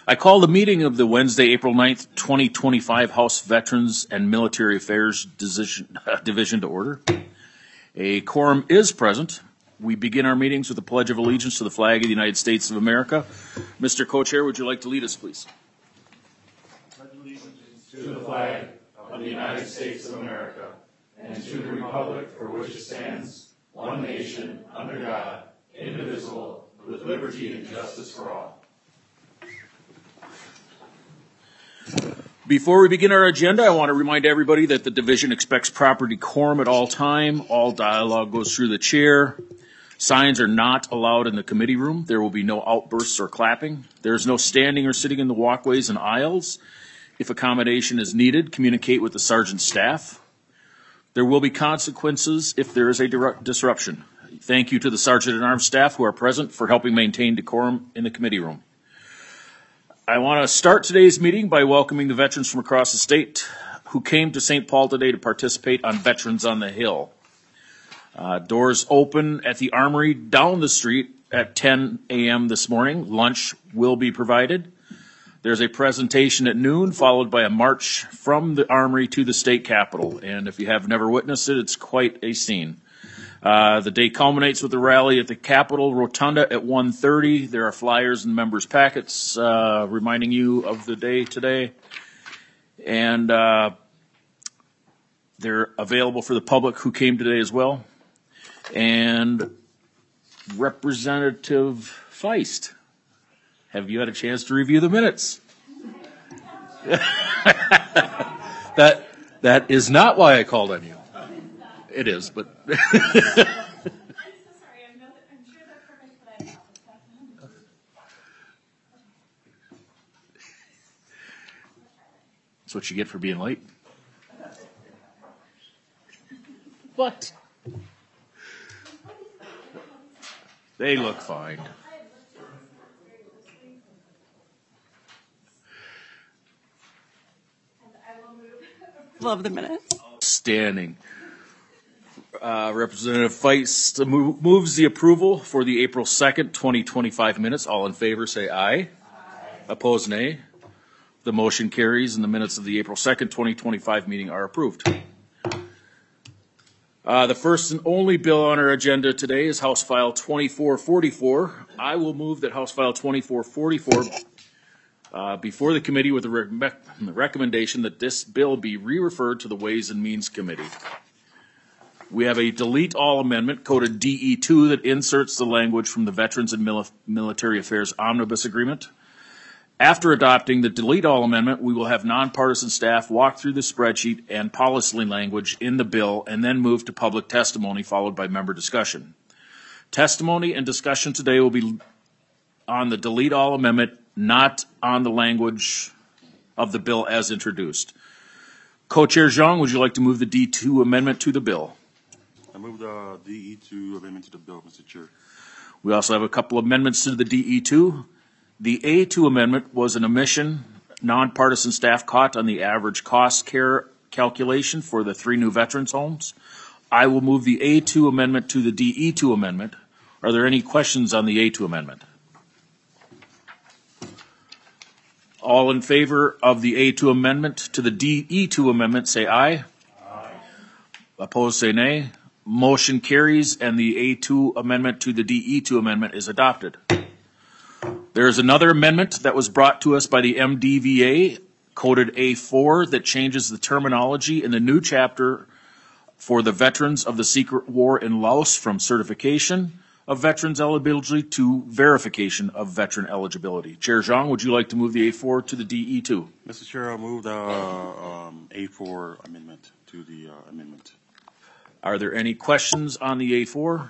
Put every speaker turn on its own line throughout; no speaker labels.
I call the meeting of the Wednesday, April 9th, 2025 House Veterans and Military Affairs Division to order. A quorum is present. We begin our meetings with a pledge of allegiance to the flag of the United States of America. Mr. Co-Chair, would you like to lead us, please?
Pledge allegiance to the flag of the United States of America and to the republic for which it stands, one nation, under God, indivisible, with liberty and justice for all.
Before we begin our agenda, I want to remind everybody that the division expects proper decorum at all time. All dialogue goes through the chair. Signs are not allowed in the committee room. There will be no outbursts or clapping. There is no standing or sitting in the walkways and aisles. If accommodation is needed, communicate with the sergeant's staff. There will be consequences if there is a disruption. Thank you to the Sergeant-at-Arms staff who are present for helping maintain decorum in the committee room. I want to start today's meeting by welcoming the veterans from across the state who came to St. Paul today to participate on Veterans on the Hill. Doors open at the Armory down the street at 10 a.m. this morning. Lunch will be provided. There's a presentation at noon, followed by a march from the Armory to the state capitol. And if you have never witnessed it, it's quite a scene. The day culminates with a rally at the Capitol Rotunda at 1:30. There are flyers and members' packets reminding you of the day today. And they're available for the public who came today as well. And Representative Feist, have you had a chance to review the minutes?
That is not why I called on you. It is, but
I'm so sorry. I'm sure that's perfect, but I know.
That's what you get for being late. What? They look fine.
Love the minutes.
Standing. Representative Feist moves the approval for the April 2nd, 2025 minutes. All in favor say aye. Aye. Opposed, nay. The motion carries and the minutes of the April 2nd, 2025 meeting are approved. The first and only bill on our agenda today is House File 2444. I will move that House File 2444 before the committee with the recommendation that this bill be re-referred to the Ways and Means Committee. We have a delete all amendment coded DE2 that inserts the language from the Veterans and Military Affairs Omnibus Agreement. After adopting the delete all amendment, we will have nonpartisan staff walk through the spreadsheet and policy language in the bill and then move to public testimony followed by member discussion. Testimony and discussion today will be on the delete all amendment, not on the language of the bill as introduced. Co-Chair Zhang, would you like to move the D2 amendment to the bill?
I move the DE2 amendment to the bill, Mr. Chair.
We also have a couple of amendments to the DE2. The A2 amendment was an omission. Nonpartisan staff caught on the average cost care calculation for the 3 new veterans homes. I will move the A2 amendment to the DE2 amendment. Are there any questions on the A2 amendment? All in favor of the A2 amendment to the DE2 amendment say aye. Aye. Opposed say nay. Motion carries and the A2 amendment to the DE2 amendment is adopted. There is another amendment that was brought to us by the MDVA, coded A4, that changes the terminology in the new chapter for the veterans of the secret war in Laos from certification of veterans eligibility to verification of veteran eligibility. Chair Zhang, would you like to move the A4 to the DE2?
Mr. Chair, I move the A4 amendment to the amendment.
Are there any questions on the A4?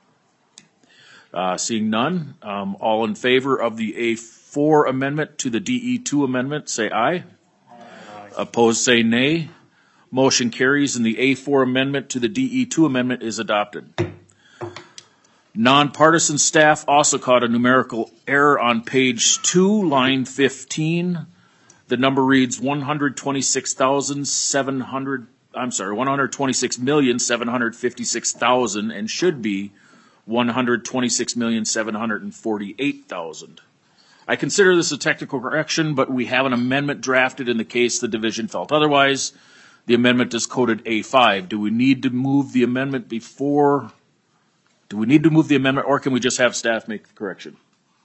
Seeing none, all in favor of the A4 amendment to the DE2 amendment, say aye. Aye. Opposed, say nay. Motion carries and the A4 amendment to the DE2 amendment is adopted. Nonpartisan staff also caught a numerical error on page 2, line 15. The number reads 126,756,000 and should be 126,748,000. I consider this a technical correction, but we have an amendment drafted in the case the division felt otherwise. The amendment is coded A5. Do we need to move the amendment or can we just have staff make the correction?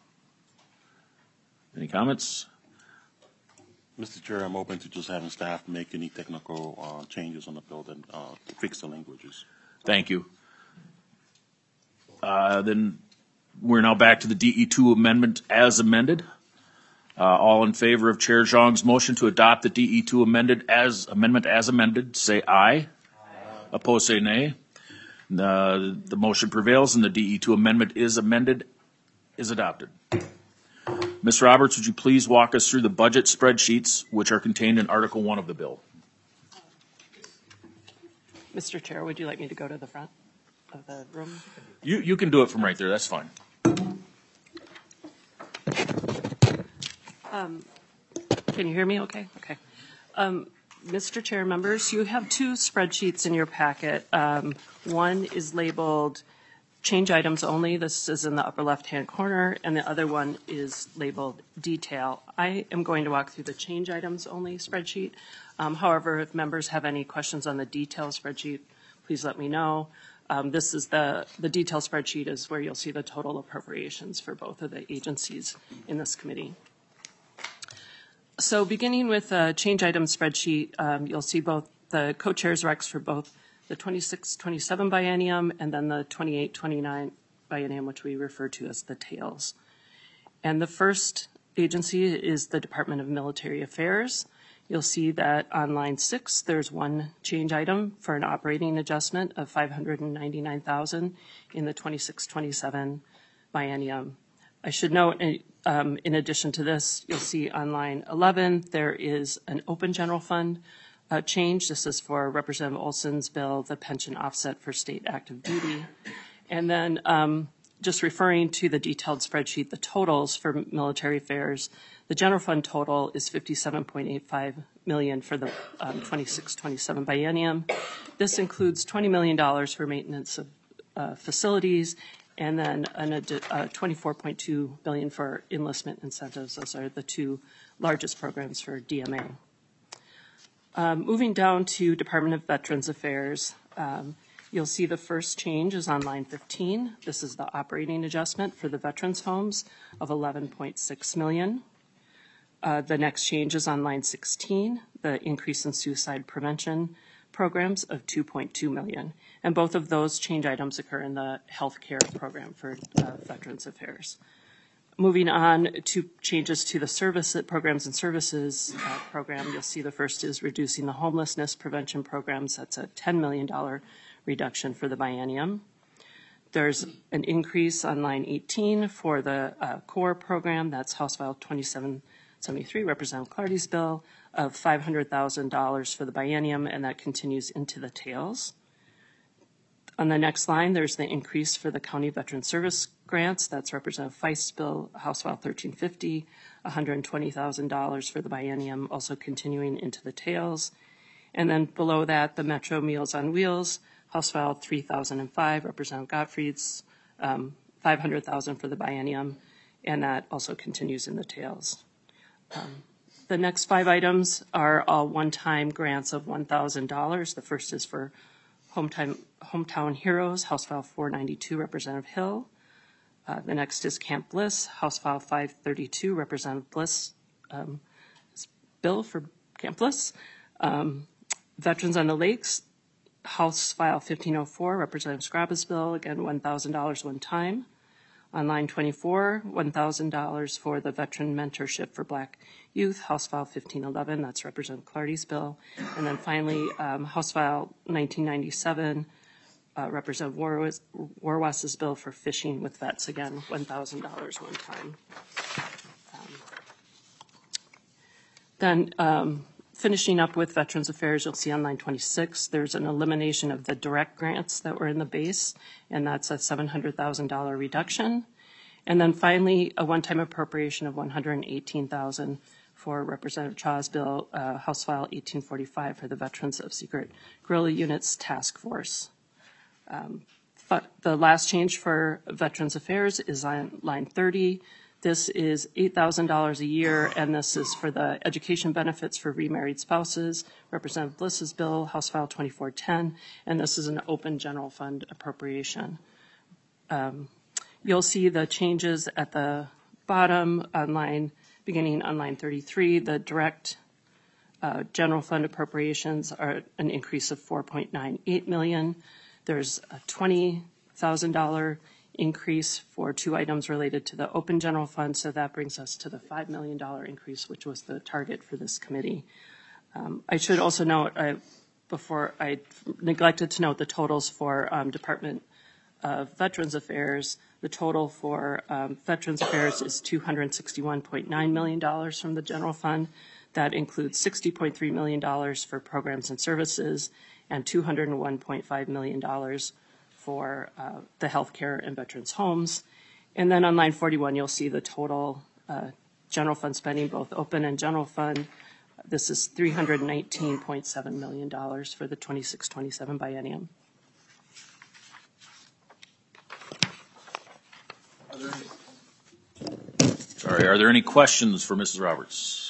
Any comments?
Mr. Chair, I'm open to just having staff make any technical changes on the bill and fix the languages.
Thank you. Then we're now back to the DE2 amendment as amended. All in favor of Chair Zhang's motion to adopt the DE2 amendment as amended, say aye. Aye. Opposed, say nay. The motion prevails and the DE2 amendment is adopted. Ms. Roberts, would you please walk us through the budget spreadsheets which are contained in Article 1 of the bill?
Mr. Chair, would you like me to go to the front of the room?
You can do it from right there. That's fine.
Can you hear me okay? Okay. Mr. Chair, members, you have two spreadsheets in your packet. One is labeled change items only. This is in the upper left-hand corner, and the other one is labeled detail. I am going to walk through the change items only spreadsheet. However, if members have any questions on the detail spreadsheet, please let me know. This is the detail spreadsheet is where you'll see the total appropriations for both of the agencies in this committee. So beginning with the change item spreadsheet, you'll see both the co-chairs recs for both the 26-27 biennium and then the 28-29 biennium, which we refer to as the tails. And the first agency is the Department of Military Affairs. You'll see that on line 6, there's one change item for an operating adjustment of $599,000 in the 26-27 biennium. I should note, in addition to this, you'll see on line 11, there is an open general fund change. This is for Representative Olson's bill, the pension offset for state active duty. And then just referring to the detailed spreadsheet, the totals for military affairs, the general fund total is $57.85 million for the 26-27 biennium. This includes $20 million for maintenance of facilities, and then $24.2 billion for enlistment incentives. Those are the two largest programs for DMA. Moving down to Department of Veterans Affairs, you'll see the first change is on line 15. This is the operating adjustment for the veterans homes of $11.6 million. The next change is on line 16, the increase in suicide prevention programs of $2.2 million. And both of those change items occur in the health care program for Veterans Affairs. Moving on to changes to the programs and services program, you'll see the first is reducing the homelessness prevention programs. That's a $10 million reduction for the biennium. There's an increase on line 18 for the core program. That's House File 2773, Representative Clardy's bill, of $500,000 for the biennium, and that continues into the tails. On the next line, there's the increase for the County Veteran Service grants. That's Representative Feist's bill, House File 1350, $120,000 for the biennium, also continuing into the tails. And then below that, the Metro Meals on Wheels, House File 3005, Representative Gottfried's, $500,000 for the biennium, and that also continues in the tails. The next 5 items are all one-time grants of $1,000. The first is for Hometown Heroes, House File 492, Representative Hill. The next is Camp Bliss, House File 532, Representative Bliss, bill for Camp Bliss. Veterans on the Lakes, House File 1504, Representative Scraba's bill, again $1,000 one time. On line 24, $1,000 for the Veteran Mentorship for Black Youth, House File 1511, that's Representative Clardy's bill. And then finally, House File 1997, Representative Warwas's bill for fishing with vets, again, $1,000 one time. Then finishing up with Veterans Affairs, you'll see on line 26, there's an elimination of the direct grants that were in the base, and that's a $700,000 reduction. And then finally, a one-time appropriation of $118,000 for Representative Chaw's bill, House File 1845 for the Veterans of Secret Guerrilla Units Task Force. The last change for Veterans Affairs is on line 30. This is $8,000 a year, and this is for the education benefits for remarried spouses. Representative Bliss's bill, House File 2410, and this is an open general fund appropriation. You'll see the changes at the bottom beginning on line 33. The direct general fund appropriations are an increase of $4.98 million. There's a $20,000 increase for two items related to the open general fund, so that brings us to the $5 million increase, which was the target for this committee. I should also note, before I neglected to note the totals for Department of Veterans Affairs. The total for Veterans Affairs is $261.9 million from the general fund. That includes $60.3 million for programs and services and $201.5 million for the healthcare and veterans homes. And then on line 41, you'll see the total general fund spending, both open and general fund. This is $319.7 million for the 26-27 biennium.
Are there any questions for Mrs. Roberts?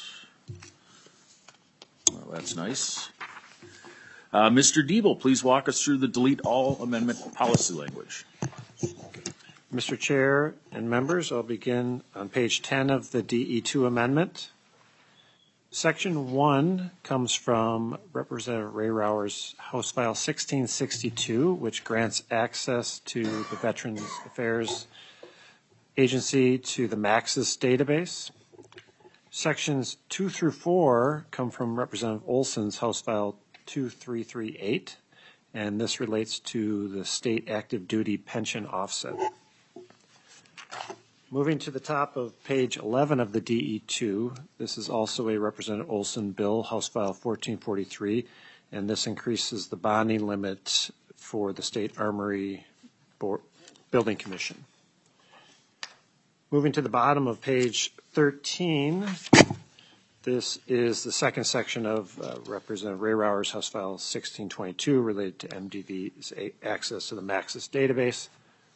Well, that's nice. Mr. Diebel, please walk us through the delete all amendment policy language.
Mr. Chair and members, I'll begin on page 10 of the DE2 amendment. Section 1 comes from Representative Ray Rower's House File 1662, which grants access to the Veterans Affairs Agency to the Maxis database. Sections 2 through 4 come from Representative Olson's House File 2338, and this relates to the state active duty pension offset. Moving to the top of page 11 of the DE2, this is also a Representative Olson bill, House File 1443, and this increases the bonding limit for the State Armory Building Commission. Moving to the bottom of page 13, this is the second section of Representative Ray Rower's House File 1622 related to MDV's access to the Maxis database.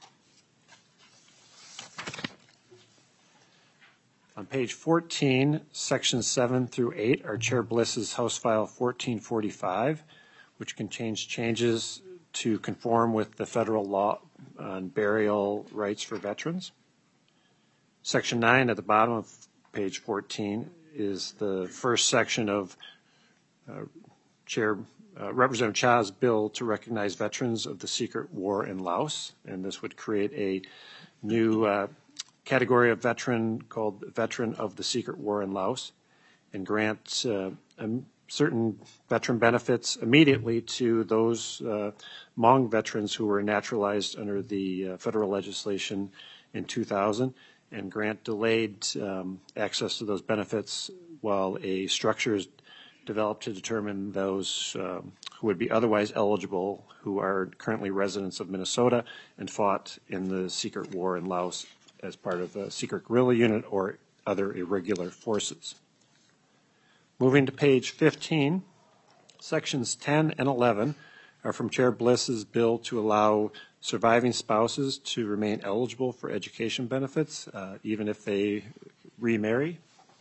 On page 14, sections 7 through 8 are Chair Bliss's House File 1445, which contains changes to conform with the federal law on burial rights for veterans. Section 9 at the bottom of page 14 is the first section of Representative Cha's bill to recognize veterans of the secret war in Laos, and this would create a new category of veteran called Veteran of the Secret War in Laos, and grant certain veteran benefits immediately to those Hmong veterans who were naturalized under the federal legislation in 2000, and grant delayed access to those benefits while a structure is developed to determine those who would be otherwise eligible, who are currently residents of Minnesota and fought in the secret war in Laos as part of a secret guerrilla unit or other irregular forces. Moving to page 15, sections 10 and 11 are from Chair Bliss's bill to allow surviving spouses to remain eligible for education benefits, even if they remarry.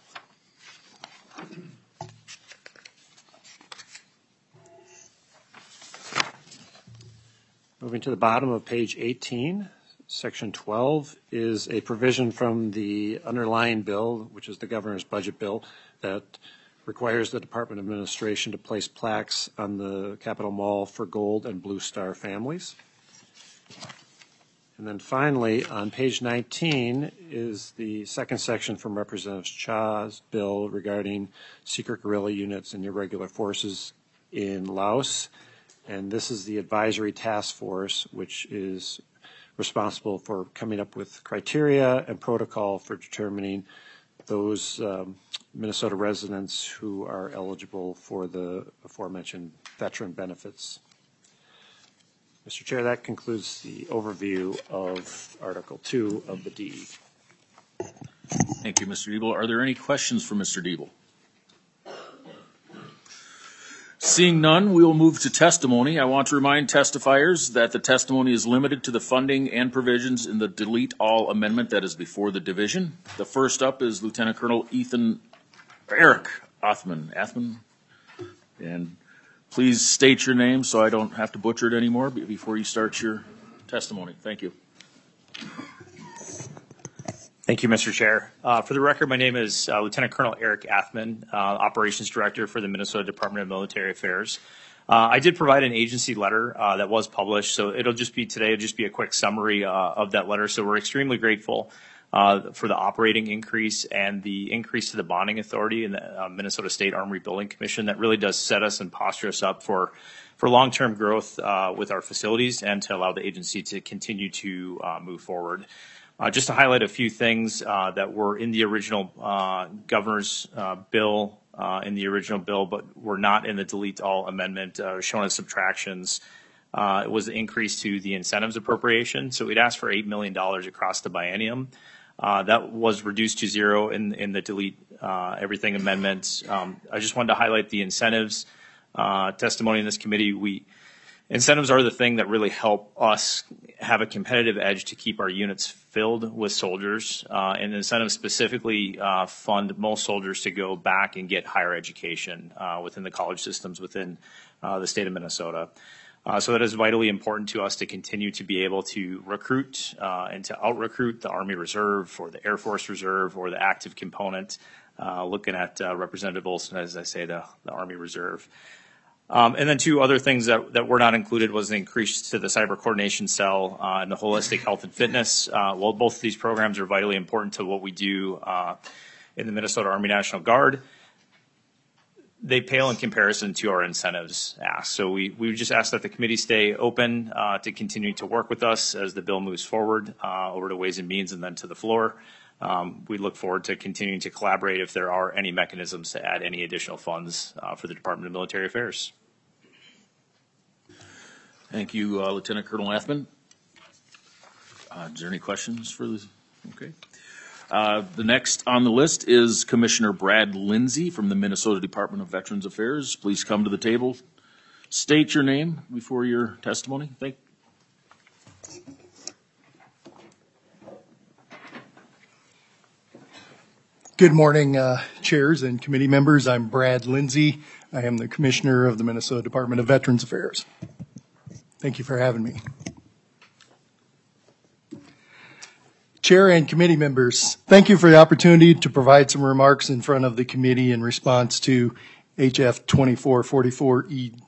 Moving to the bottom of page 18, section 12 is a provision from the underlying bill, which is the governor's budget bill, that requires the Department of Administration to place plaques on the Capitol Mall for Gold and Blue Star families. And then finally, on page 19 is the second section from Representative Cha's bill regarding secret guerrilla units and irregular forces in Laos. And this is the advisory task force, which is responsible for coming up with criteria and protocol for determining those Minnesota residents who are eligible for the aforementioned veteran benefits. Mr. Chair, that concludes the overview of Article 2 of the DE.
Thank you, Mr. Diebel. Are there any questions for Mr. Diebel? Seeing none, we will move to testimony. I want to remind testifiers that the testimony is limited to the funding and provisions in the delete all amendment that is before the division. The first up is Lieutenant Colonel Eric Athman. And please state your name so I don't have to butcher it anymore before you start your testimony. Thank you.
Thank you, Mr. Chair. For the record, my name is Lieutenant Colonel Eric Athman, Operations Director for the Minnesota Department of Military Affairs. I did provide an agency letter that was published, so it'll just be a quick summary of that letter. So we're extremely grateful for the operating increase and the increase to the bonding authority in the Minnesota State Arm Rebuilding Commission. That really does set us and posture us up for long-term growth with our facilities and to allow the agency to continue to move forward. Just to highlight a few things that were in the original governor's bill, but were not in the delete all amendment, shown as subtractions. It was the increase to the incentives appropriation. So we'd asked for $8 million across the biennium. That was reduced to zero in the delete everything amendments. I just wanted to highlight the incentives testimony in this committee. Incentives are the thing that really help us have a competitive edge to keep our units filled with soldiers, and incentives specifically fund most soldiers to go back and get higher education within the college systems within the state of Minnesota. So that is vitally important to us to continue to be able to recruit and to out-recruit the Army Reserve or the Air Force Reserve or the active component, looking at Representative Olson, as I say, the Army Reserve. And then two other things that were not included was the increase to the cyber coordination cell and the holistic health and fitness. While both of these programs are vitally important to what we do in the Minnesota Army National Guard, they pale in comparison to our incentives ask. So we just ask that the committee stay open to continue to work with us as the bill moves forward over to Ways and Means and then to the floor. We look forward to continuing to collaborate if there are any mechanisms to add any additional funds for the Department of Military Affairs.
Thank you, Lieutenant Colonel Athman. Is there any questions for this? Okay. The next on the list is Commissioner Brad Lindsay from the Minnesota Department of Veterans Affairs. Please come to the table. State your name before your testimony. Thank you.
Good morning, chairs and committee members. I'm Brad Lindsay. I am the Commissioner of the Minnesota Department of Veterans Affairs. Thank you for having me. Chair and committee members, thank you for the opportunity to provide some remarks in front of the committee in response to HF 2444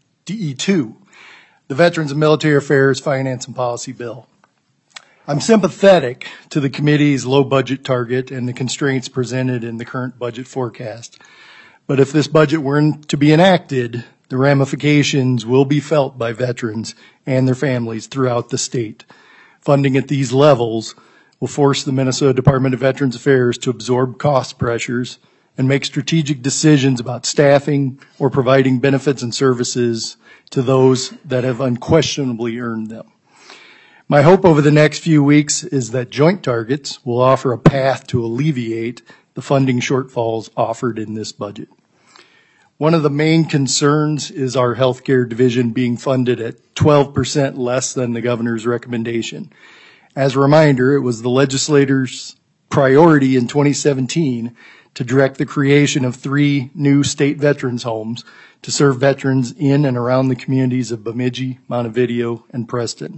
DE2, the Veterans and Military Affairs Finance and Policy Bill. I'm sympathetic to the committee's low budget target and the constraints presented in the current budget forecast. But if this budget weren't to be enacted, the ramifications will be felt by veterans and their families throughout the state. Funding at these levels will force the Minnesota Department of Veterans Affairs to absorb cost pressures and make strategic decisions about staffing or providing benefits and services to those that have unquestionably earned them. My hope over the next few weeks is that joint targets will offer a path to alleviate the funding shortfalls offered in this budget. One of the main concerns is our healthcare division being funded at 12% less than the governor's recommendation. As a reminder, it was the legislator's priority in 2017 to direct the creation of 3 new state veterans homes to serve veterans in and around the communities of Bemidji, Montevideo, and Preston.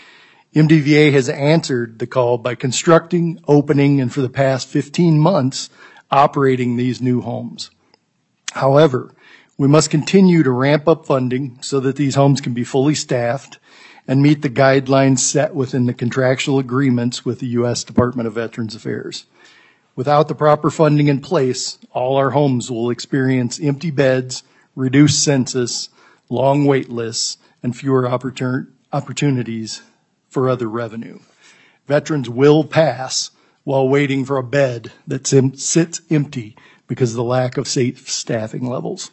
MDVA has answered the call by constructing, opening, and for the past 15 months, operating these new homes. However, we must continue to ramp up funding so that these homes can be fully staffed and meet the guidelines set within the contractual agreements with the U.S. Department of Veterans Affairs. Without the proper funding in place, all our homes will experience empty beds, reduced census, long wait lists, and fewer opportunities for other revenue. Veterans will pass while waiting for a bed that sits empty because of the lack of safe staffing levels.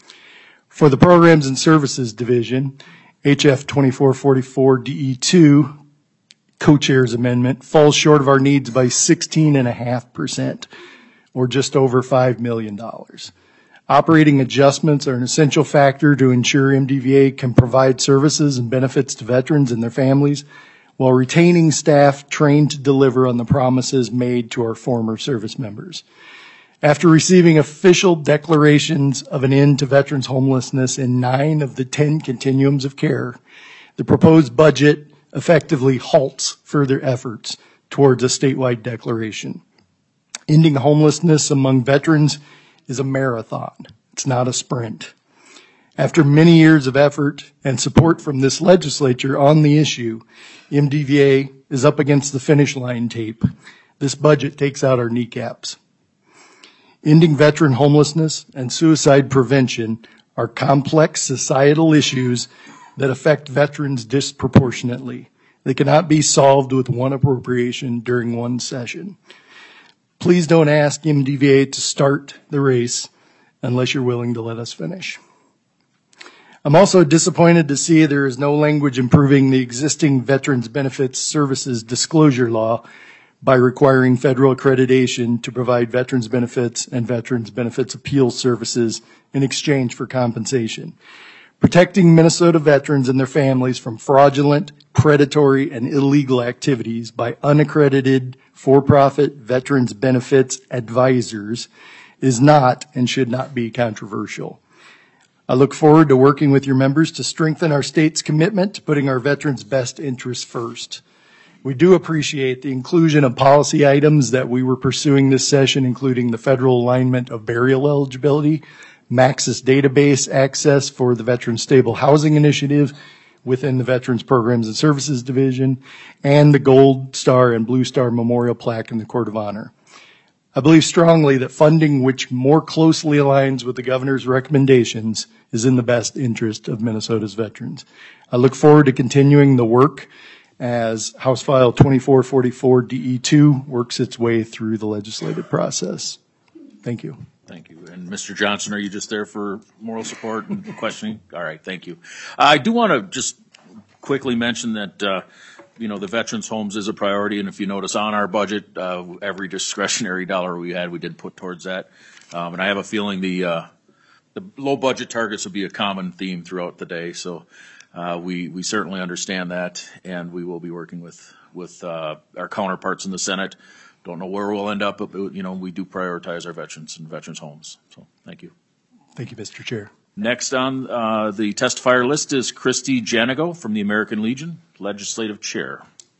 For the Programs and Services Division, HF 2444 DE2 co-chair's amendment falls short of our needs by 16.5%, or just over $5 million. Operating adjustments are an essential factor to ensure MDVA can provide services and benefits to veterans and their families while retaining staff trained to deliver on the promises made to our former service members. After receiving official declarations of an end to veterans homelessness in 9 of the 10 continuums of care, the proposed budget effectively halts further efforts towards a statewide declaration. Ending homelessness among veterans is a marathon. It's not a sprint. After many years of effort and support from this legislature on the issue, MDVA is up against the finish line tape. This budget takes out our kneecaps. Ending veteran homelessness and suicide prevention are complex societal issues that affect veterans disproportionately. They cannot be solved with one appropriation during one session. Please don't ask MDVA to start the race unless you're willing to let us finish. I'm also disappointed to see there is no language improving the existing Veterans Benefits Services disclosure law by requiring federal accreditation to provide veterans benefits and veterans benefits appeal services in exchange for compensation. Protecting Minnesota veterans and their families from fraudulent, predatory, and illegal activities by unaccredited for-profit veterans benefits advisors is not and should not be controversial. I look forward to working with your members to strengthen our state's commitment to putting our veterans' best interests first. We do appreciate the inclusion of policy items that we were pursuing this session, including the federal alignment of burial eligibility, Maxis database access for the Veterans Stable Housing Initiative within the Veterans Programs and Services Division, and the Gold Star and Blue Star Memorial Plaque in the Court of Honor. I believe strongly that funding which more closely aligns with the governor's recommendations is in the best interest of Minnesota's veterans. I look forward to continuing the work as House File 2444 DE2 works its way through the legislative process. Thank you.
Thank you. And Mr. Johnson, are you just there for moral support and questioning? All right, thank you. I do want to just quickly mention that, the veterans' homes is a priority, and if you notice on our budget, every discretionary dollar we had, we did put towards that. And I have a feeling the low budget targets will be a common theme throughout the day, so we certainly understand that, and we will be working with our counterparts in the Senate. Don't know where we'll end up, but we do prioritize our veterans and veterans' homes. So thank you.
Thank you, Mr. Chair.
Next on the testifier list is Christy Janigo from the American Legion, Legislative Chair.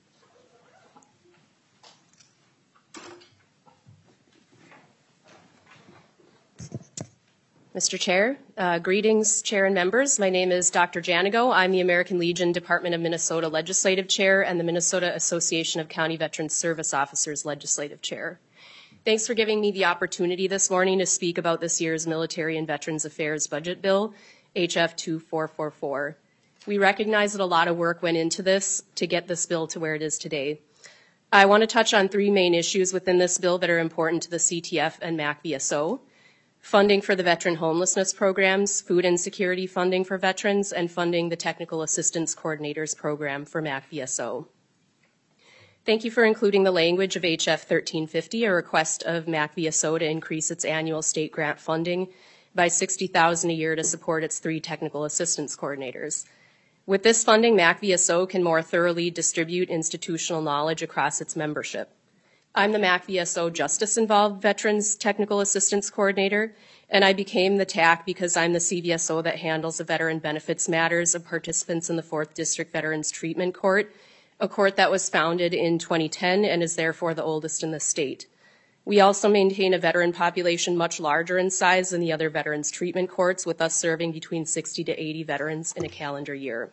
Mr. Chair, greetings, Chair and members. My name is Dr. Janigo. I'm the American Legion Department of Minnesota Legislative Chair and the Minnesota Association of County Veterans Service Officers Legislative Chair. Thanks for giving me the opportunity this morning to speak about this year's Military and Veterans Affairs Budget Bill, HF 2444. We recognize that a lot of work went into this to get this bill to where it is today. I want to touch on 3 main issues within this bill that are important to the CTF and MAC-VSO. Funding for the veteran homelessness programs, food insecurity funding for veterans, and funding the Technical Assistance Coordinators Program for MAC-VSO. Thank you for including the language of HF 1350, a request of MAC-VSO to increase its annual state grant funding by $60,000 a year to support its 3 technical assistance coordinators. With this funding, MAC-VSO can more thoroughly distribute institutional knowledge across its membership. I'm the MAC-VSO Justice Involved Veterans Technical Assistance Coordinator, and I became the TAC because I'm the CVSO that handles the veteran benefits matters of participants in the 4th District Veterans Treatment Court, a court that was founded in 2010 and is therefore the oldest in the state. We also maintain a veteran population much larger in size than the other veterans treatment courts, with us serving between 60 to 80 veterans in a calendar year.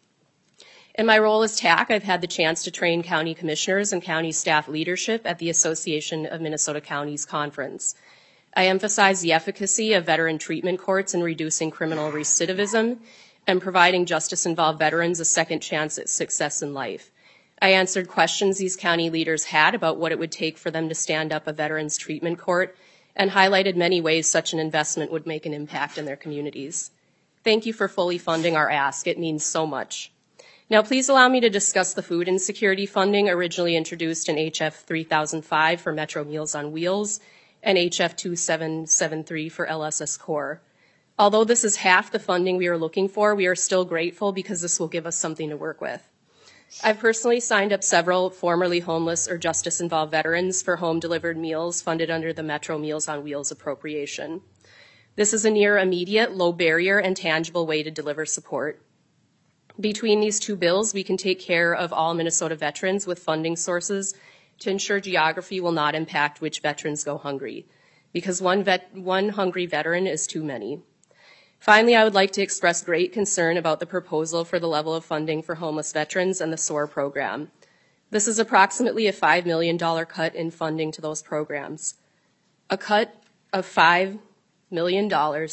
In my role as TAC, I've had the chance to train county commissioners and county staff leadership at the Association of Minnesota Counties Conference. I emphasize the efficacy of veteran treatment courts in reducing criminal recidivism and providing justice-involved veterans a second chance at success in life. I answered questions these county leaders had about what it would take for them to stand up a veterans treatment court and highlighted many ways such an investment would make an impact in their communities. Thank you for fully funding our ask. It means so much. Now, please allow me to discuss the food insecurity funding originally introduced in HF 3005 for Metro Meals on Wheels and HF 2773 for LSS Core. Although this is half the funding we are looking for, we are still grateful because this will give us something to work with. I've personally signed up several formerly homeless or justice-involved veterans for home-delivered meals funded under the Metro Meals on Wheels appropriation. This is a near immediate, low-barrier, and tangible way to deliver support. Between these two bills, we can take care of all Minnesota veterans with funding sources to ensure geography will not impact which veterans go hungry, because one hungry veteran is too many. Finally, I would like to express great concern about the proposal for the level of funding for homeless veterans and the SOAR program. This is approximately a $5 million cut in funding to those programs. A cut of $5 million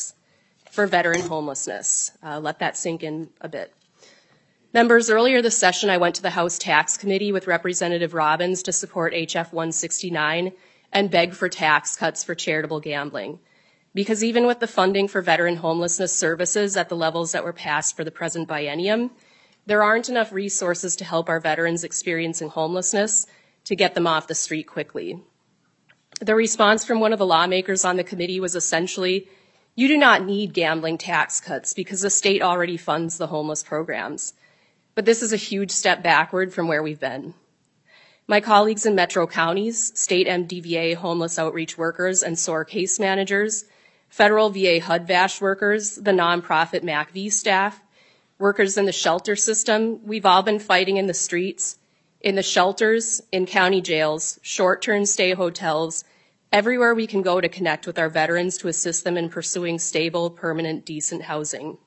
for veteran homelessness. Let that sink in a bit. Members, earlier this session, I went to the House Tax Committee with Representative Robbins to support HF 169 and beg for tax cuts for charitable gambling. Because even with the funding for veteran homelessness services at the levels that were passed for the present biennium, there aren't enough resources to help our veterans experiencing homelessness to get them off the street quickly. The response from one of the lawmakers on the committee was essentially, you do not need gambling tax cuts because the state already funds the homeless programs. But this is a huge step backward from where we've been. My colleagues in metro counties, state MDVA homeless outreach workers and SOAR case managers, federal VA HUD-VASH workers, the nonprofit MACV staff, workers in the shelter system, we've all been fighting in the streets, in the shelters, in county jails, short-term stay hotels, everywhere we can go to connect with our veterans to assist them in pursuing stable, permanent, decent housing.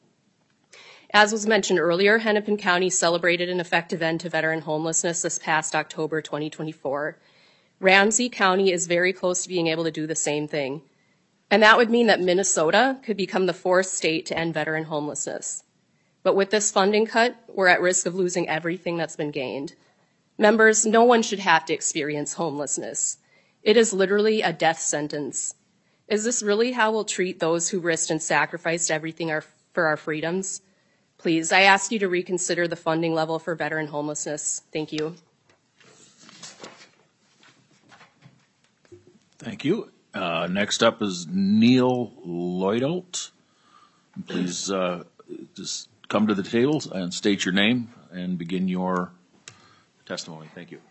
As was mentioned earlier, Hennepin County celebrated an effective end to veteran homelessness this past October 2024. Ramsey County is very close to being able to do the same thing. And that would mean that Minnesota could become the fourth state to end veteran homelessness. But with this funding cut, we're at risk of losing everything that's been gained. Members, no one should have to experience homelessness. It is literally a death sentence. Is this really how we'll treat those who risked and sacrificed everything for our freedoms? Please, I ask you to reconsider the funding level for veteran homelessness. Thank you.
Thank you. Next up is Neil Lloydolt. Please just come to the table and state your name and begin your testimony. Thank you.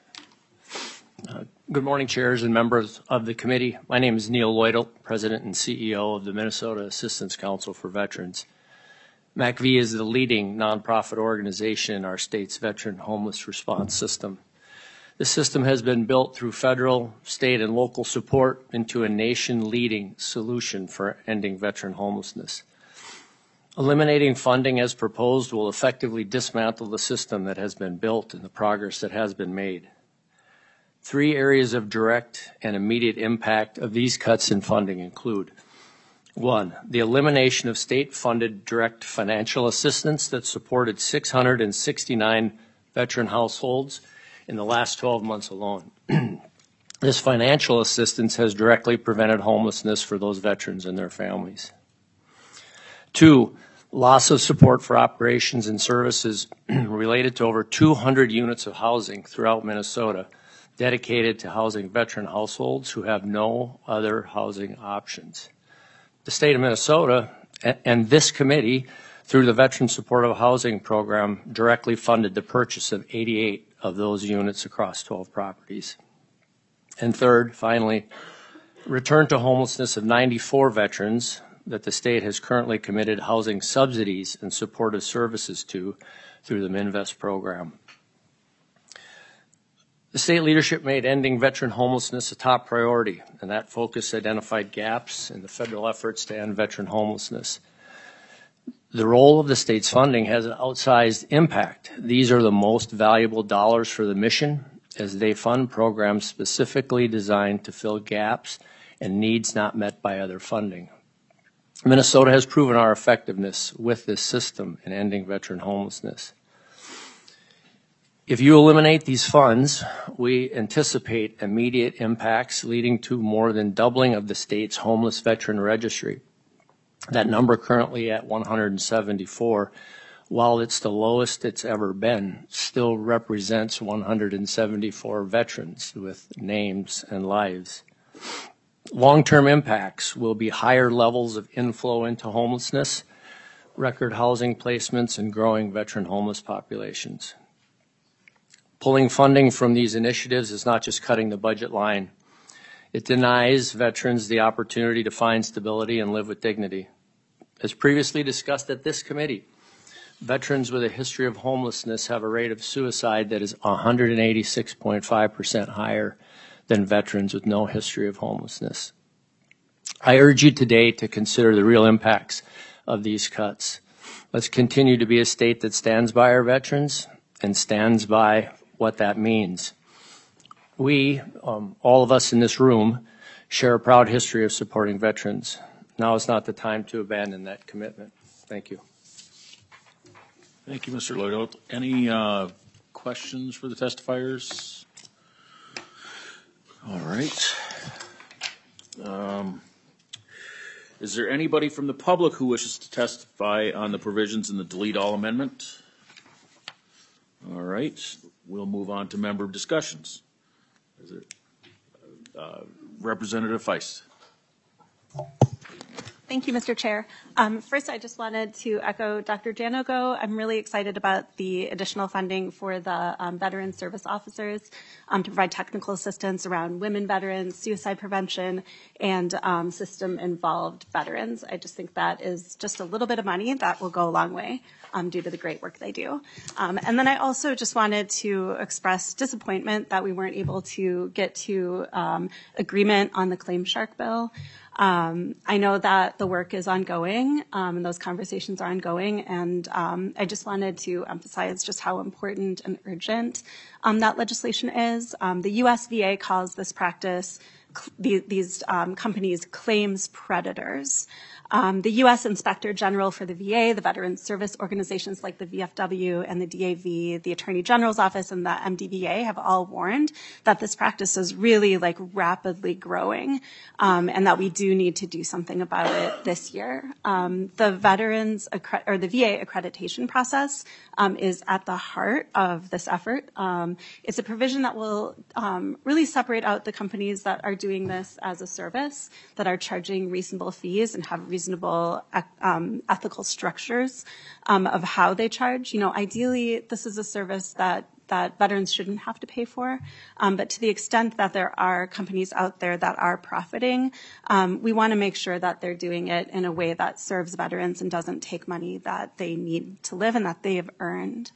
Good morning, chairs and members of the committee. My name is Neil Lloydolt, President and CEO of the Minnesota Assistance Council for Veterans. MACV is the leading nonprofit organization in our state's veteran homeless response system. The system has been built through federal, state, and local support into a nation-leading solution for ending veteran homelessness. Eliminating funding as proposed will effectively dismantle the system that has been built and the progress that has been made. 3 areas of direct and immediate impact of these cuts in funding include: 1, the elimination of state-funded direct financial assistance that supported 669 veteran households in the last 12 months alone. This financial assistance has directly prevented homelessness for those veterans and their families. 2, loss of support for operations and services related to over 200 units of housing throughout Minnesota dedicated to housing veteran households who have no other housing options. The state of Minnesota and this committee, through the Veteran Supportive Housing Program, directly funded the purchase of 88 of those units across 12 properties. And third, finally, return to homelessness of 94 veterans that the state has currently committed housing subsidies and supportive services to through the MINVEST program. The state leadership made ending veteran homelessness a top priority, and that focus identified gaps in the federal efforts to end veteran homelessness. The role of the state's funding has an outsized impact. These are the most valuable dollars for the mission, as they fund programs specifically designed to fill gaps and needs not met by other funding. Minnesota has proven our effectiveness with this system in ending veteran homelessness. If you eliminate these funds, we anticipate immediate impacts leading to more than doubling of the state's homeless veteran registry. That number currently at 174, while it's the lowest it's ever been, still represents 174 veterans with names and lives. Long-term impacts will be higher levels of inflow into homelessness, record housing placements, and growing veteran homeless populations. Pulling funding from these initiatives is not just cutting the budget line. It denies veterans the opportunity to find stability and live with dignity. As previously discussed at this committee, veterans with a history of homelessness have a rate of suicide that is 186.5% higher than veterans with no history of homelessness. I urge you today to consider the real impacts of these cuts. Let's continue to be a state that stands by our veterans and stands by what that means. We, all of us in this room, share a proud history of supporting veterans. Now is not the time to abandon that commitment. Thank you.
Thank you, Mr. Lloyd. Any questions for the testifiers? All right. Is there anybody from the public who wishes to testify on the provisions in the delete all amendment? All right. We'll move on to member discussions. Is it Representative Feist?
Thank you, Mr. Chair. First, I just wanted to echo Dr. Janogo. I'm really excited about the additional funding for the veteran service officers to provide technical assistance around women veterans, suicide prevention, and system-involved veterans. I just think that is just a little bit of money that will go a long way due to the great work they do. And then I also just wanted to express disappointment that we weren't able to get to agreement on the Claim Shark bill. I know that the work is ongoing, and those conversations are ongoing, and I just wanted to emphasize just how important and urgent that legislation is. The US VA calls this practice, these companies, claims predators. The U.S. Inspector General for the VA, the veteran service organizations like the VFW and the DAV, the Attorney General's Office and the MDVA have all warned that this practice is really rapidly growing, and that we do need to do something about it this year. The veterans or the VA accreditation process is at the heart of this effort. It's a provision that will really separate out the companies that are doing this as a service, that are charging reasonable fees and have reasonable ethical structures of how they charge. Ideally, this is a service that veterans shouldn't have to pay for. But to the extent that there are companies out there that are profiting, we want to make sure that they're doing it in a way that serves veterans and doesn't take money that they need to live and that they have earned.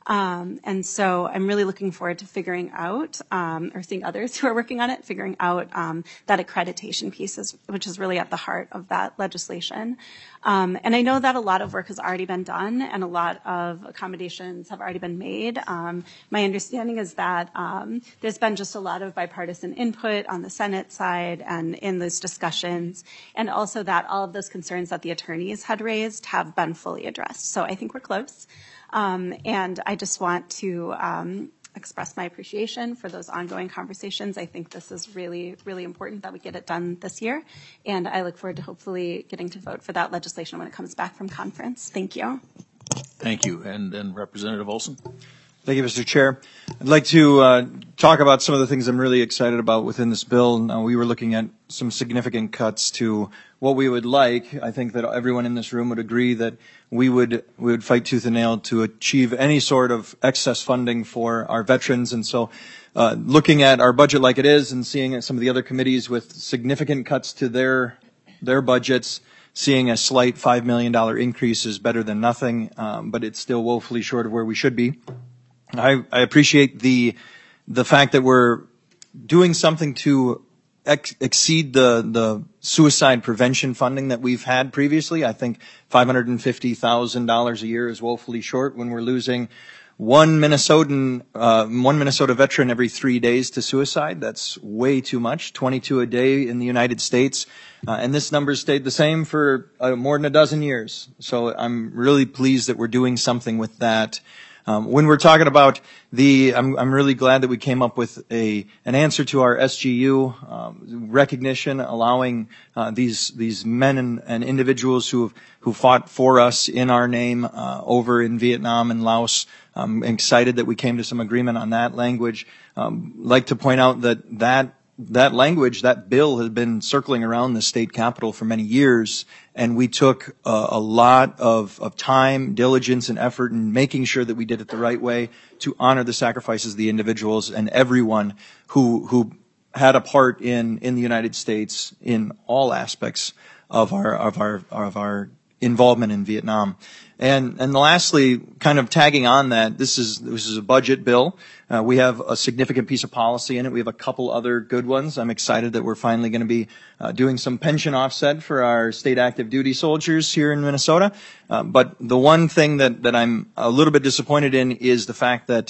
And so I'm really looking forward to figuring out, or seeing others who are working on it, figuring out that accreditation piece, which is really at the heart of that legislation. And I know that a lot of work has already been done and a lot of accommodations have already been made. My understanding is that there's been just a lot of bipartisan input on the Senate side and in those discussions, and also that all of those concerns that the attorneys had raised have been fully addressed. So I think we're close. And I just want to express my appreciation for those ongoing conversations. I think this is really, really important that we get it done this year. And I look forward to hopefully getting to vote for that legislation when it comes back from conference. Thank you.
Thank you. And then Representative Olson.
Thank you, Mr. Chair. I'd like to talk about some of the things I'm really excited about within this bill. Now, we were looking at some significant cuts to what we would like. I think that everyone in this room would agree that we would fight tooth and nail to achieve any sort of excess funding for our veterans. And so looking at our budget like it is and seeing some of the other committees with significant cuts to their budgets, seeing a slight $5 million increase is better than nothing, but it's still woefully short of where we should be. I appreciate the fact that we're doing something to exceed the suicide prevention funding that we've had previously. I think $550,000 a year is woefully short when we're losing one Minnesota veteran every 3 days to suicide. That's way too much, 22 a day in the United States. And this number stayed the same for more than a dozen years. So I'm really pleased that we're doing something with that. When we're talking about I'm really glad that we came up with an answer to our SGU recognition, allowing these men and individuals who fought for us in our name over in Vietnam and Laos. I'm excited that we came to some agreement on that language. Like to point out that that language, that bill had been circling around the state capitol for many years, and we took a lot of time, diligence, and effort in making sure that we did it the right way to honor the sacrifices of the individuals and everyone who had a part in the United States in all aspects of our involvement in Vietnam. And lastly, kind of tagging on that, this is a budget bill. We have a significant piece of policy in it. We have a couple other good ones. I'm excited that we're finally going to be doing some pension offset for our state active duty soldiers here in Minnesota. But the one thing that I'm a little bit disappointed in is the fact that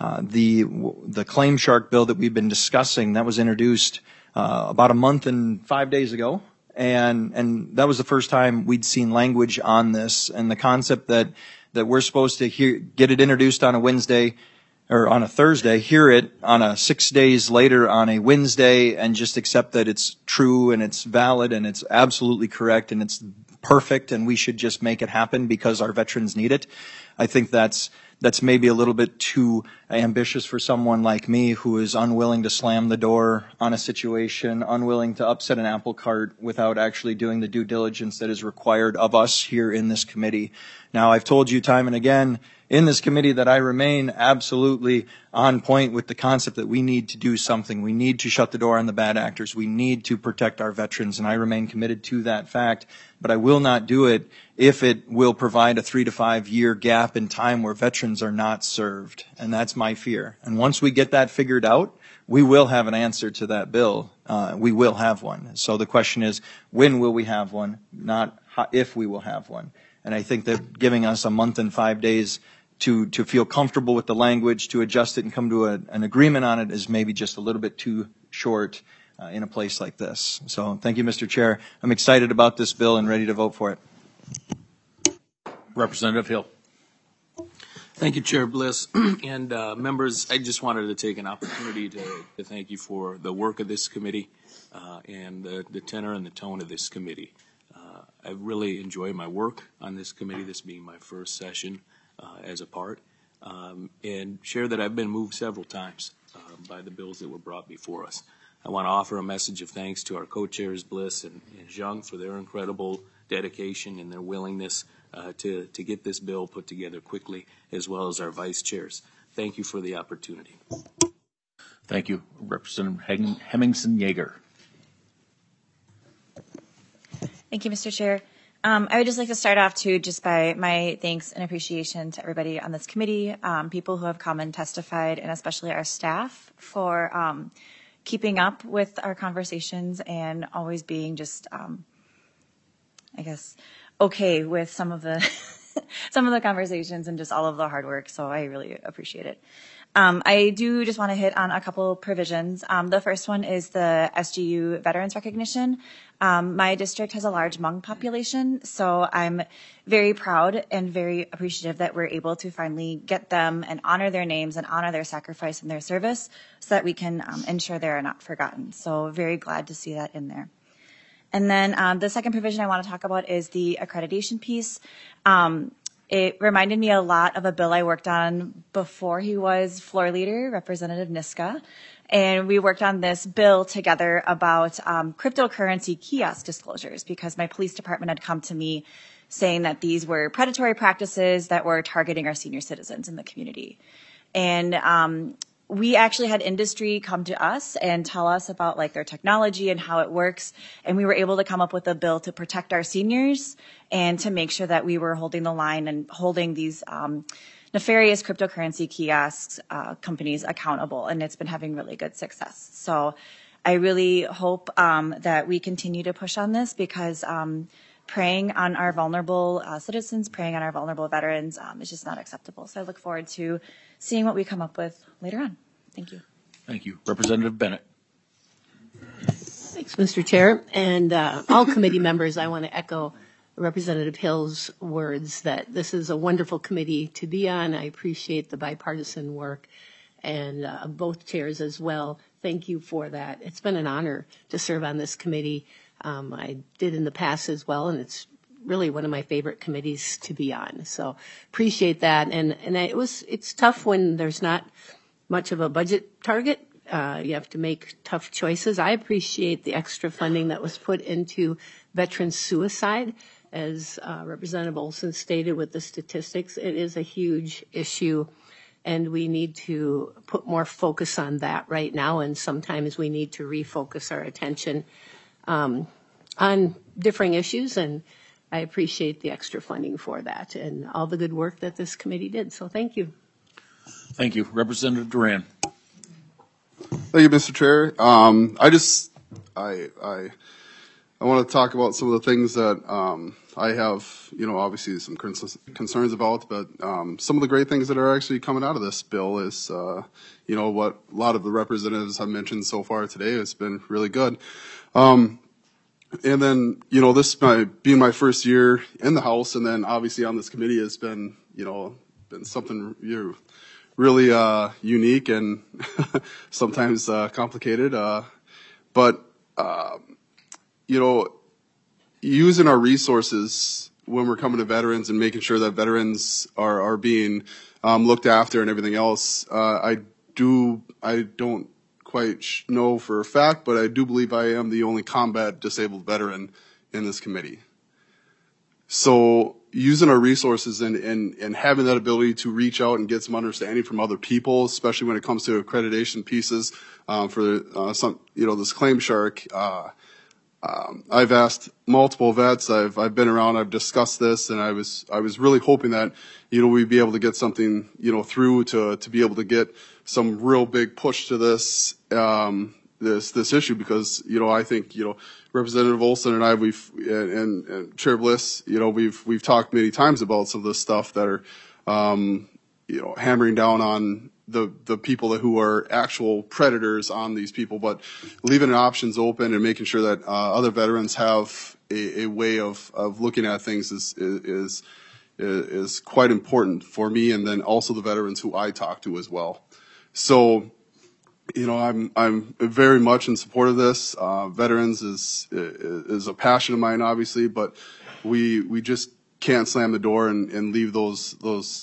the Claim Shark bill that we've been discussing, that was introduced about a month and 5 days ago. And that was the first time we'd seen language on this, and the concept that we're supposed to get it introduced on a Wednesday or on a Thursday, hear it on a 6 days later on a Wednesday, and just accept that it's true and it's valid and it's absolutely correct and it's perfect and we should just make it happen because our veterans need it. I think that's maybe a little bit too ambitious for someone like me who is unwilling to slam the door on a situation, unwilling to upset an apple cart without actually doing the due diligence that is required of us here in this committee. Now, I've told you time and again in this committee that I remain absolutely on point with the concept that we need to do something. We need to shut the door on the bad actors. We need to protect our veterans, and I remain committed to that fact. But I will not do it if it will provide a 3 to 5 year gap in time where veterans are not served. And that's my fear. And once we get that figured out, we will have an answer to that bill. We will have one. So the question is, when will we have one, not if we will have one. And I think that giving us a month and 5 days to feel comfortable with the language, to adjust it and come to an agreement on it is maybe just a little bit too short in a place like this. So thank you, Mr. Chair. I'm excited about this bill and ready to vote for it.
Representative Hill.
Thank you, Chair Bliss. And members, I just wanted to take an opportunity to thank you for the work of this committee and the tenor and the tone of this committee. I really enjoy my work on this committee, this being my first session as a part, and share that I've been moved several times by the bills that were brought before us. I want to offer a message of thanks to our co-chairs, Bliss and Zhang, for their incredible dedication and their willingness to get this bill put together quickly, as well as our vice chairs. Thank you for the opportunity.
Thank you. Representative Hemmingson Yeager.
Thank you, Mr. Chair. I would just like to start off too just by my thanks and appreciation to everybody on this committee, people who have come and testified, and especially our staff for keeping up with our conversations and always being just, I guess, okay with some of the some of the conversations and just all of the hard work. So I really appreciate it. I do just want to hit on a couple provisions. The first one is the SGU veterans recognition. My district has a large Hmong population, so I'm very proud and very appreciative that we're able to finally get them and honor their names and honor their sacrifice and their service so that we can ensure they are not forgotten. So very glad to see that in there. And then the second provision I want to talk about is the accreditation piece. It reminded me a lot of a bill I worked on before he was floor leader, Representative Niska. And we worked on this bill together about cryptocurrency kiosk disclosures because my police department had come to me saying that these were predatory practices that were targeting our senior citizens in the community. And we actually had industry come to us and tell us about like their technology and how it works. And we were able to come up with a bill to protect our seniors and to make sure that we were holding the line and holding these nefarious cryptocurrency kiosks companies accountable. And it's been having really good success. So I really hope that we continue to push on this because preying on our vulnerable citizens, preying on our vulnerable veterans is just not acceptable. So I look forward to seeing what we come up with later on. Thank you.
Thank you. Representative Bennett.
Thanks, Mr. Chair. And all committee members, I want to echo Representative Hill's words that this is a wonderful committee to be on. I appreciate the bipartisan work and both chairs as well. Thank you for that. It's been an honor to serve on this committee. I did in the past as well, and it's really one of my favorite committees to be on. So appreciate that. And it's tough when there's not much of a budget target You have to make tough choices. I appreciate the extra funding that was put into veteran suicide. As Representative Olson stated with the statistics, it is a huge issue, and we need to put more focus on that right now, and sometimes we need to refocus our attention on differing issues, and I appreciate the extra funding for that and all the good work that this committee did. So thank you.
Thank you. Representative Duran.
Thank you, Mr. Chair. I want to talk about some of the things that I have, obviously some concerns about, but some of the great things that are actually coming out of this bill is, what a lot of the representatives have mentioned so far today has been really good. And then, this being my first year in the House, and then obviously on this committee has been, been something really unique and sometimes complicated. But using our resources when we're coming to veterans and making sure that veterans are being looked after and everything else, I don't quite know for a fact, but I do believe I am the only combat disabled veteran in this committee. So using our resources and having that ability to reach out and get some understanding from other people, especially when it comes to accreditation pieces for some, this Claim Shark. I've asked multiple vets. I've been around. I've discussed this, and I was really hoping that we'd be able to get something through to be able to get some real big push to this this issue, because I think Representative Olson and I and Chair Bliss we've talked many times about some of this stuff that are hammering down on the people who are actual predators on these people, but leaving options open and making sure that other veterans have a way of looking at things is quite important for me, and then also the veterans who I talk to as well. So, I'm very much in support of this. Veterans is a passion of mine, obviously, but we just can't slam the door and leave those.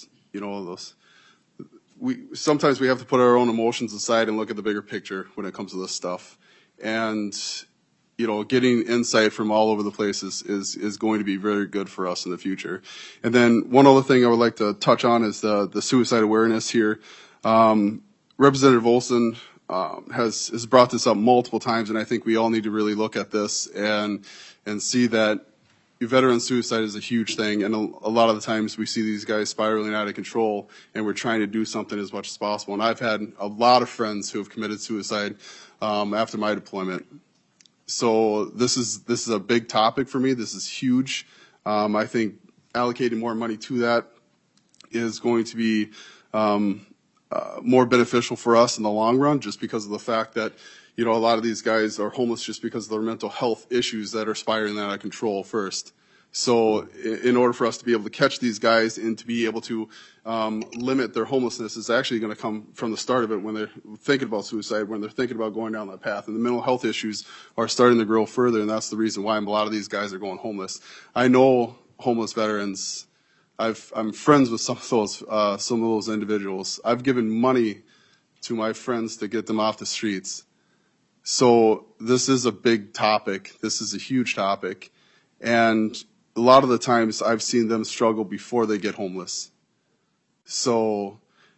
Sometimes we have to put our own emotions aside and look at the bigger picture when it comes to this stuff. And, getting insight from all over the place is going to be very good for us in the future. And then one other thing I would like to touch on is the suicide awareness here. Representative Olson has brought this up multiple times, and I think we all need to really look at this and see that veteran suicide is a huge thing, and a lot of the times we see these guys spiraling out of control, and we're trying to do something as much as possible. And I've had a lot of friends who have committed suicide after my deployment. So this is a big topic for me. This is huge. I think allocating more money to that is going to be more beneficial for us in the long run, just because of the fact that a lot of these guys are homeless just because of their mental health issues that are spiraling out of control first. So in order for us to be able to catch these guys and to be able to limit their homelessness is actually going to come from the start of it, when they're thinking about suicide, when they're thinking about going down that path. And the mental health issues are starting to grow further, and that's the reason why a lot of these guys are going homeless. I know homeless veterans. I'm friends with some of those individuals. I've given money to my friends to get them off the streets. So this is a big topic. This is a huge topic. And a lot of the times I've seen them struggle before they get homeless. So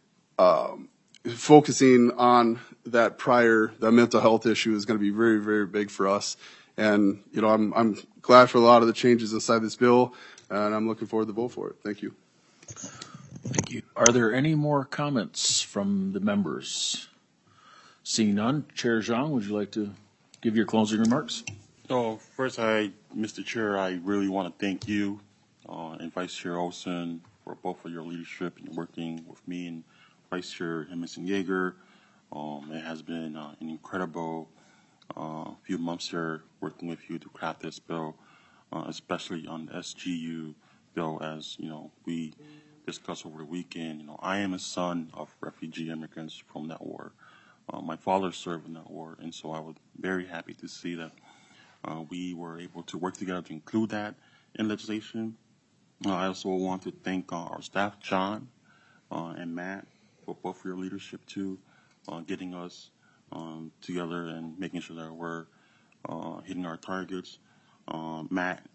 focusing on that mental health issue is going to be very, very big for us. And, I'm glad for a lot of the changes inside this bill, and I'm looking forward to vote for it. Thank you.
Thank you. Are there any more comments from the members? Seeing none, Chair Zhang, would you like to give your closing remarks?
So first, Mr. Chair, I really want to thank you and Vice Chair Olson for both of your leadership in working with me and Vice Chair Emerson Yeager. It has been an incredible few months here working with you to craft this bill, especially on the SGU bill, as we discussed over the weekend. I am a son of refugee immigrants from that war. My father served in that war, and so I was very happy to see that we were able to work together to include that in legislation. I also want to thank our staff, John and Matt, for both of your leadership too, getting us together and making sure that we're hitting our targets. Matt,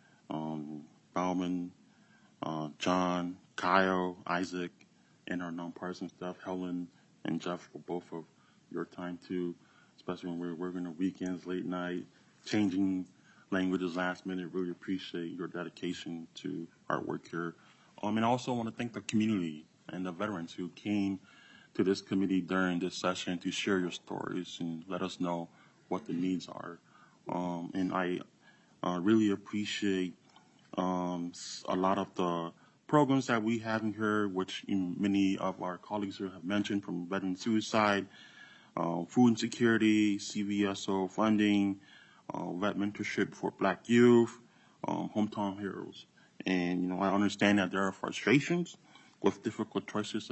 Bauman, John, Kyle, Isaac, and our nonpartisan staff, Helen and Jeff, for both of your time too, especially when we're working on weekends, late night, changing languages last minute. Really appreciate your dedication to our work here. And I also want to thank the community and the veterans who came to this committee during this session to share your stories and let us know what the needs are. And I really appreciate a lot of the programs that we have in here, which many of our colleagues here have mentioned, from veteran suicide, food insecurity, CVSO funding, vet mentorship for Black youth, hometown heroes. And I understand that there are frustrations with difficult choices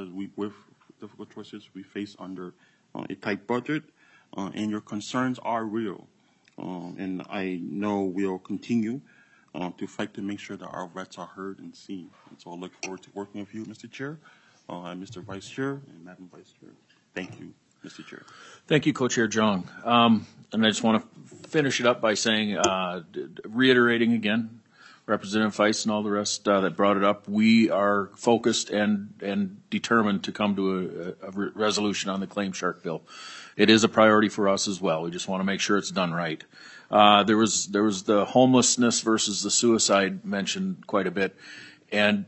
we face under a tight budget, and your concerns are real. And I know we'll continue to fight to make sure that our vets are heard and seen. And so I look forward to working with you, Mr. Chair, and Mr. Vice Chair, and Madam Vice Chair. Thank you, Mr. Chair.
Thank you, Co-Chair Jong. And I just want to finish it up by saying, reiterating again, Representative Feist and all the rest that brought it up, we are focused and determined to come to a resolution on the Claim Shark bill. It is a priority for us as well. We just want to make sure it's done right. There was the homelessness versus the suicide mentioned quite a bit, and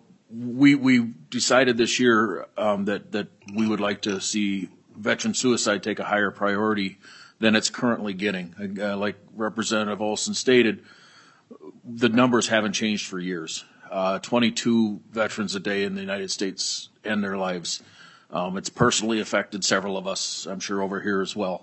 we decided this year that we would like to see veteran suicide take a higher priority than it's currently getting. Like Representative Olson stated, the numbers haven't changed for years. 22 veterans a day in the United States end their lives. It's personally affected several of us, I'm sure, over here as well.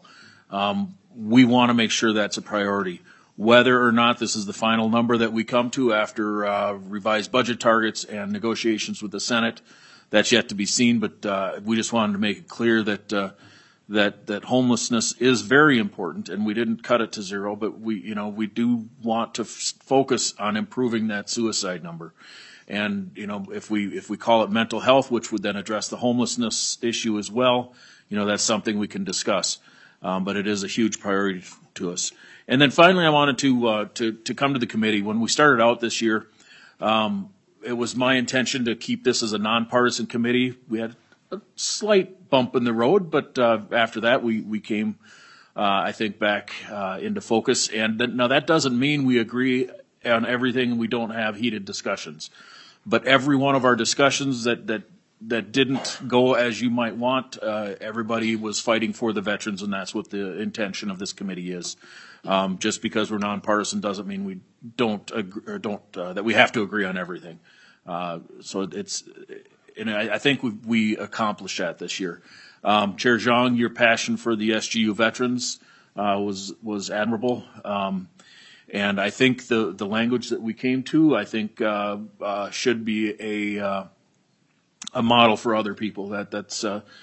We want to make sure that's a priority. Whether or not this is the final number that we come to after revised budget targets and negotiations with the Senate, that's yet to be seen. But we just wanted to make it clear that that homelessness is very important, and we didn't cut it to zero. But we do want to focus on improving that suicide number. And if we call it mental health, which would then address the homelessness issue as well, that's something we can discuss. But it is a huge priority to us. And then finally, I wanted to come to the committee. When we started out this year, it was my intention to keep this as a nonpartisan committee. We had a slight bump in the road, but after that, we came, I think, back into focus. And now that doesn't mean we agree on everything and we don't have heated discussions. But every one of our discussions that didn't go as you might want, everybody was fighting for the veterans, and that's what the intention of this committee is. Just because we're nonpartisan doesn't mean we don't agree, or that we have to agree on everything. So and I think we accomplished that this year. Chair Zhang, your passion for the SGU veterans was admirable. And I think the language that we came to, I think, should be a model for other people. That's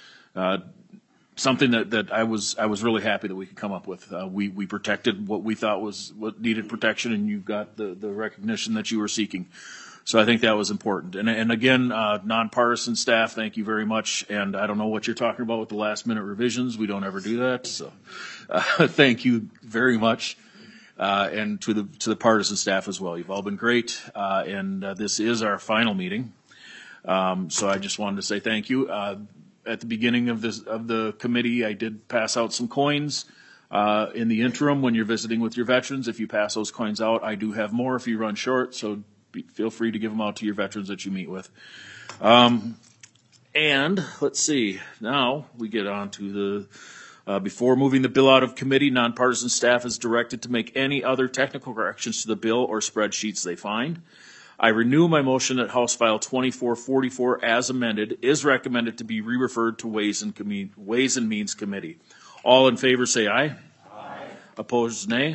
something that I was really happy that we could come up with. We protected what we thought was what needed protection, and you got the recognition that you were seeking. So I think that was important. And again, nonpartisan staff, thank you very much. And I don't know what you're talking about with the last minute revisions. We don't ever do that. So thank you very much. And to the partisan staff as well. You've all been great. And this is our final meeting. So I just wanted to say thank you. At the beginning of the committee, I did pass out some coins. In the interim, when you're visiting with your veterans, if you pass those coins out, I do have more if you run short. So feel free to give them out to your veterans that you meet with. And let's see. Now we get on to before moving the bill out of committee, nonpartisan staff is directed to make any other technical corrections to the bill or spreadsheets they find. I renew my motion that House File 2444 as amended is recommended to be re-referred to Ways and Means Committee. All in favor say aye. Aye. Opposed, nay.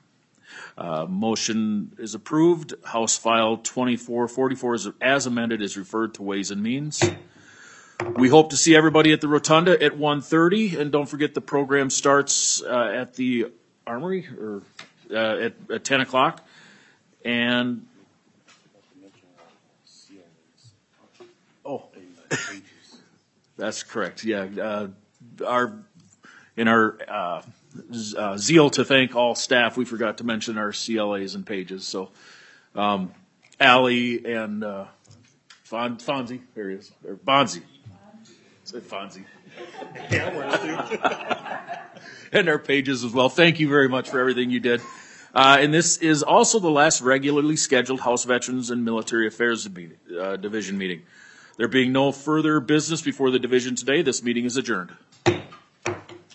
Motion is approved. House File 2444 as amended is referred to Ways and Means. We hope to see everybody at the Rotunda at 1:30, and don't forget the program starts at the Armory or at 10 o'clock. And that's correct. Yeah, In our zeal to thank all staff, we forgot to mention our CLAs and pages. So Allie and Fonzie, there he is, or Bonzie. Said Fonzie. And our pages as well. Thank you very much for everything you did. And this is also the last regularly scheduled House Veterans and Military Affairs Division meeting. There being no further business before the division today, this meeting is adjourned.